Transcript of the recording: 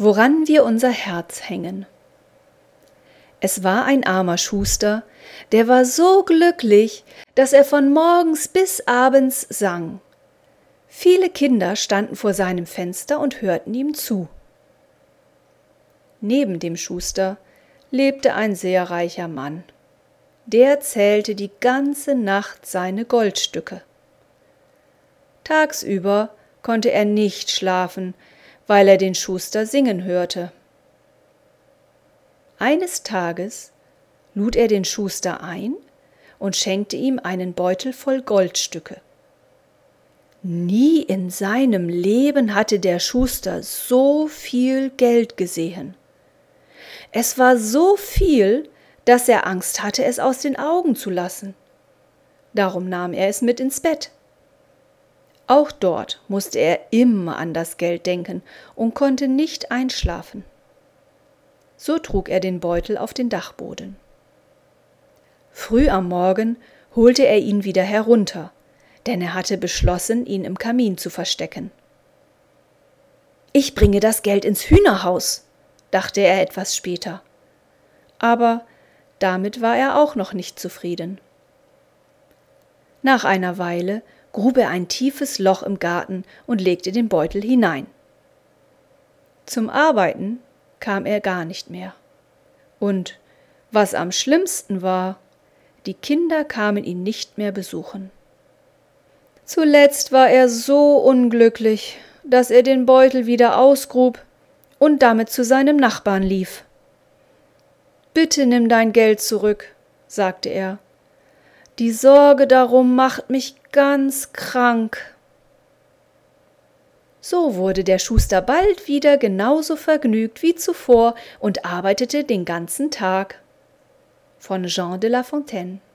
Woran wir unser Herz hängen. Es war ein armer Schuster, der war so glücklich, dass er von morgens bis abends sang. Viele Kinder standen vor seinem Fenster und hörten ihm zu. Neben dem Schuster lebte ein sehr reicher Mann. Der zählte die ganze Nacht seine Goldstücke. Tagsüber konnte er nicht schlafen, weil er den Schuster singen hörte. Eines Tages lud er den Schuster ein und schenkte ihm einen Beutel voll Goldstücke. Nie in seinem Leben hatte der Schuster so viel Geld gesehen. Es war so viel, dass er Angst hatte, es aus den Augen zu lassen. Darum nahm er es mit ins Bett. Auch dort musste er immer an das Geld denken und konnte nicht einschlafen. So trug er den Beutel auf den Dachboden. Früh am Morgen holte er ihn wieder herunter, denn er hatte beschlossen, ihn im Kamin zu verstecken. »Ich bringe das Geld ins Hühnerhaus«, dachte er etwas später. Aber damit war er auch noch nicht zufrieden. Nach einer Weile grub er ein tiefes Loch im Garten und legte den Beutel hinein. Zum Arbeiten kam er gar nicht mehr. Und was am schlimmsten war, die Kinder kamen ihn nicht mehr besuchen. Zuletzt war er so unglücklich, dass er den Beutel wieder ausgrub und damit zu seinem Nachbarn lief. »Bitte nimm dein Geld zurück«, sagte er. »Die Sorge darum macht mich ganz krank.« So wurde der Schuster bald wieder genauso vergnügt wie zuvor und arbeitete den ganzen Tag. Von Jean de La Fontaine.